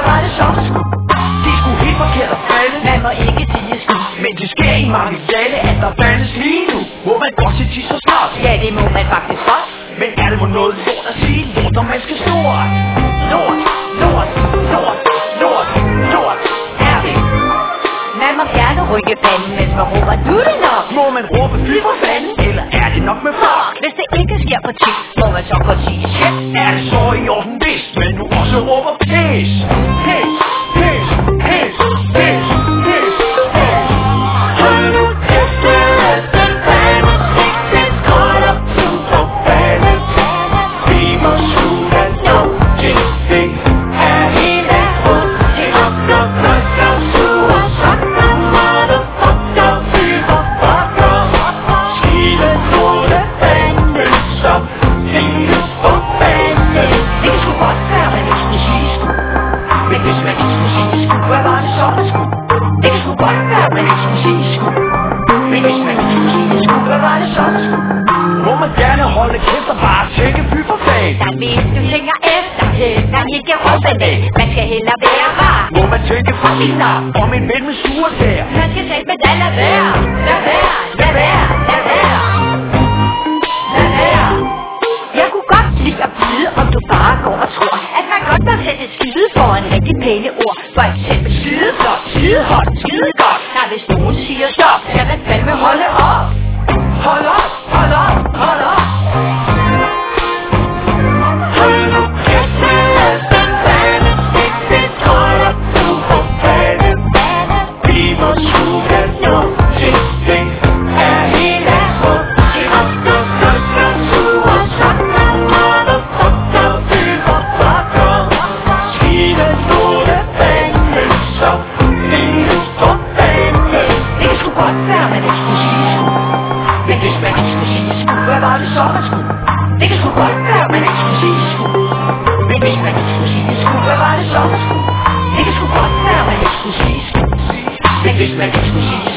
var det så sgu? Det er sgu helt forkert at falde. Man må ikke sige sgu. Men det sker i mange lande, at der faldes lige nu. Må man godt sige tis og snart? Ja, det må man faktisk godt. Men er det må noget lort at sige? Lort, når man skal snort. Lort, lort, lort, lort, lort. Er det? Man må gerne rykke fanden, mens man råber, du det nok? Må man råbe fy for fanden? Eller er det nok med fuck? Hvis det ikke sker på tit, må man så godt sige shit. Er det så i orden, hvis man nu også råber pis? Pis, pis, pis, pis, pis, pis. Hold nu kæft, lad den fanden stik, det går op til for fanden. Vi må sgu da nå til det her hele hul. Det er nok klokker, sure sokker, motherfucker, fyre fucker. Skide lorte fanden, så findes for fanden. Det kan sgu godt være, man ikke skulle sige sgu. Men hvis man ikke skulle sige sgu, hvad var det så, man skulle? Det kan sgu godt være, man ikke skulle sige sgu. Men hvis man ikke skulle sige sgu, hvad var det så, man skulle? Må man gerne holde kæft og bare tænke fy for fag. Der hvis du tænker efter, der ikke råbe med. Man skal hellere være rar. Må man tænke for sin arm om en ven med sure tær. Man skal selv med lad være. Lad være, lad være, lad være. Lad være. Jeg kunne godt lide at vide, om du bare går og tror, at man godt må sætte skide for en rigtig pæne ord. For eksempel skideflot, skidehot, skidegodt. Der hvis nogen siger stop, skal man fandme holde op. Hold op, hold op, hold op. Hold nu kæft, lad den fanden stik, det går op til for fanden. Vi må sgu da nå til det her hele hul. Det er nok klokker, sure sokker, motherfucker, fyre fucker. Skide lorte fanden, så findes for fanden. Det kan sgu godt være, man ikke skulle sige sgu. Men hvis man ikke skulle sige sgu, hvad var det så, man skulle? Det kan sgu godt være, man ikke skulle sige sgu. Men hvis man ikke skulle sige sgu, hvad var det så, man skulle? Det kan sgu godt være, man ikke skulle sige sgu. Men hvis man ikke skulle sige sgu,